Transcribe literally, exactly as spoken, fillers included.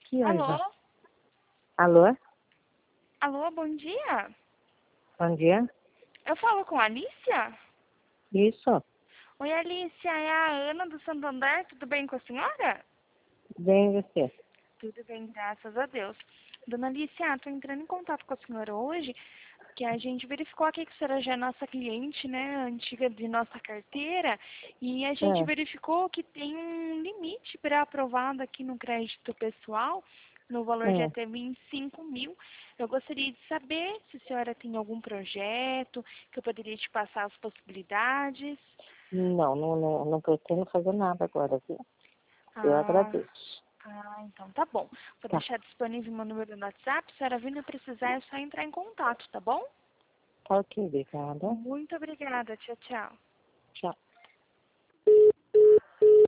Que Alô? anjo? Alô? Alô, bom dia. Bom dia. Eu falo com a Alicia? Isso. Oi, Alicia, é a Ana do Santander. Tudo bem com a senhora? Bem você. Tudo bem, graças a Deus. Dona Alicia, estou entrando em contato com a senhora hoje, que a gente verificou aqui que a senhora já é nossa cliente, né, antiga de nossa carteira, e a gente É. verificou que tem um limite pré-aprovado aqui no crédito pessoal, no valor de É. até vinte e cinco mil. Eu gostaria de saber se a senhora tem algum projeto, que eu poderia te passar as possibilidades. Não, não, não, não pretendo fazer nada agora, viu? Eu Ah, agradeço. ah, então tá bom. Vou Tá. deixar disponível meu número no WhatsApp. Se a senhora vir a precisar, é só entrar em contato, tá bom? Tá ok, obrigada. Muito obrigada. Tchau, tchau. Tchau.